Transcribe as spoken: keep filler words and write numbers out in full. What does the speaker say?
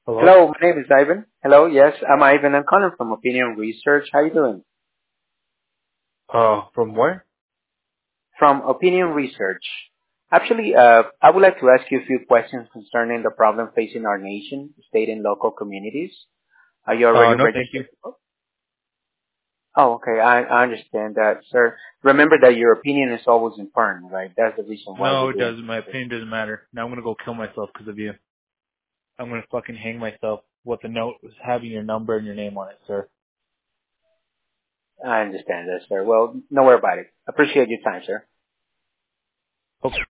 Hello? Hello, my name is Ivan. Hello, yes, I'm Ivan. I'm calling from Opinion Research. How you doing? Uh, from where? From Opinion Research. Actually, uh, I would like to ask you a few questions concerning the problem facing our nation, state, and local communities. Are you Uh, already no thank you. registered? Oh, okay. I, I understand that, sir. Remember that your opinion is always important, right? That's the reason why we're No, it doing doesn't. My this. opinion doesn't matter. Now I'm gonna go kill myself because of you. I'm gonna fucking hang myself with a note having your number and your name on it, sir. I understand that, sir. Well, don't worry about it. Appreciate your time, sir. Okay.